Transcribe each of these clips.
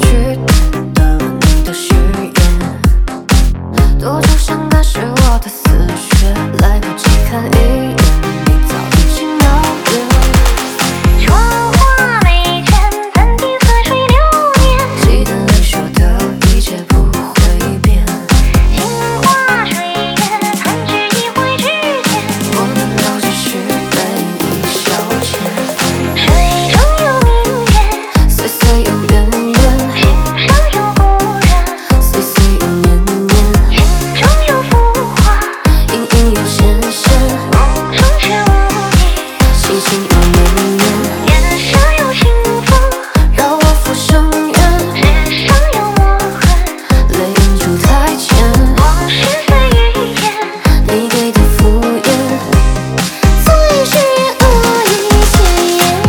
去听的你的誓言，多愁善感是我的死穴，来不及看一眼，你早已经遥远。 窗花眉间，怎听似水流年？ 记得你说的一切不会变。 镜花水月，弹指一挥之间。 我难道只是被你消遣？ 水中有明月， 岁岁有渊源， 心上有故人， 岁岁有年年， 眼中有浮华， 隐隐有显现， 梦中却无你。 心情有绵绵， 眼下有清风， 让我浮生缘， 纸上有墨痕， 泪印住台前， 往事在语言。 你给的敷衍， 做一句言，恶意千言。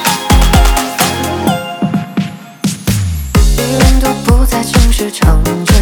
别人都不再情绪长久。